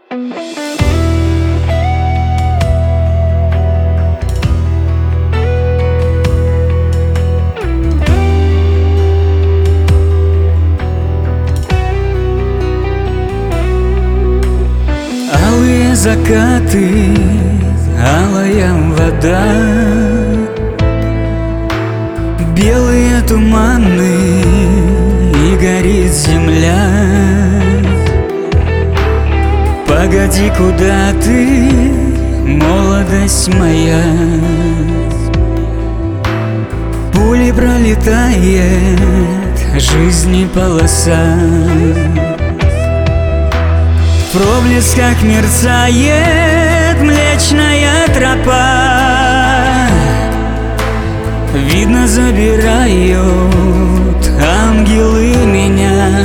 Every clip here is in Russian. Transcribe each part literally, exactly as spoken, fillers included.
Алые закаты, алая вода, белые туманы, и горит земля. Погоди, куда ты, молодость моя? Пулей пролетает жизни полоса, в проблесках мерцает Млечная Тропа. Видно, забирают ангелы меня,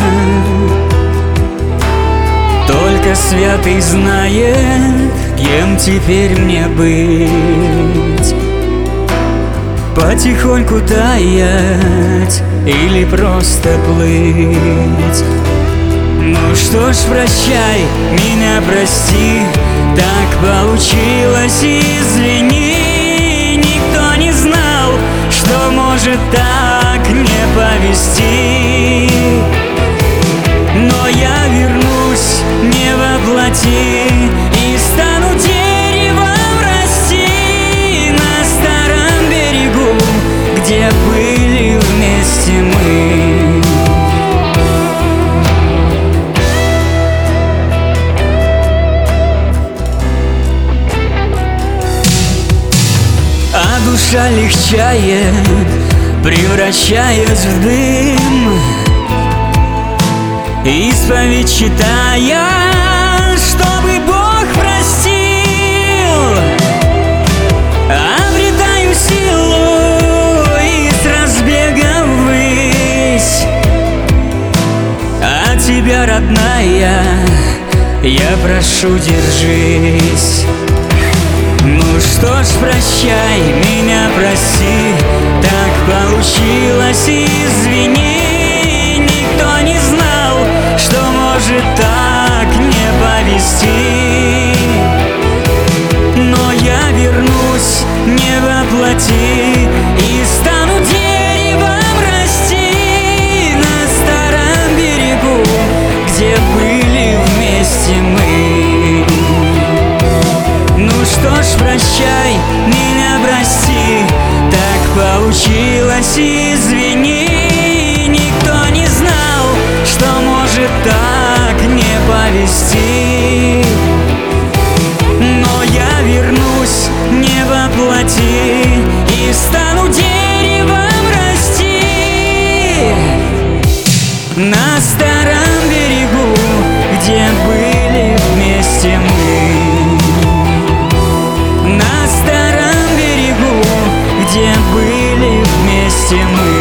только святый знает, кем теперь мне быть. Потихоньку таять или просто плыть. Ну что ж, прощай, меня прости, так получилось, извини. Никто не знал, что может так не повести. Но я вернусь не воплоти и стану деревом расти на старом берегу, где были вместе мы. А душа легчает, превращаясь в дым, исповедь читая, чтобы Бог простил. Обретаю силу и с разбега ввысь. А тебя, родная, я прошу, держись. Ну что ж, прощай, меня прости, так получилось, извини. Никто не знал, что может так не повести. Но я вернусь не воплоти и стану деревом расти на старом берегу, где были вместе мы. Ну что ж, прощай, меня прости, так получилось, извини. Никто не знал, что может так не повести. Но я вернусь не воплоти и стану деревом расти на старом берегу, где были вместе мы. На старом берегу, где были вместе мы.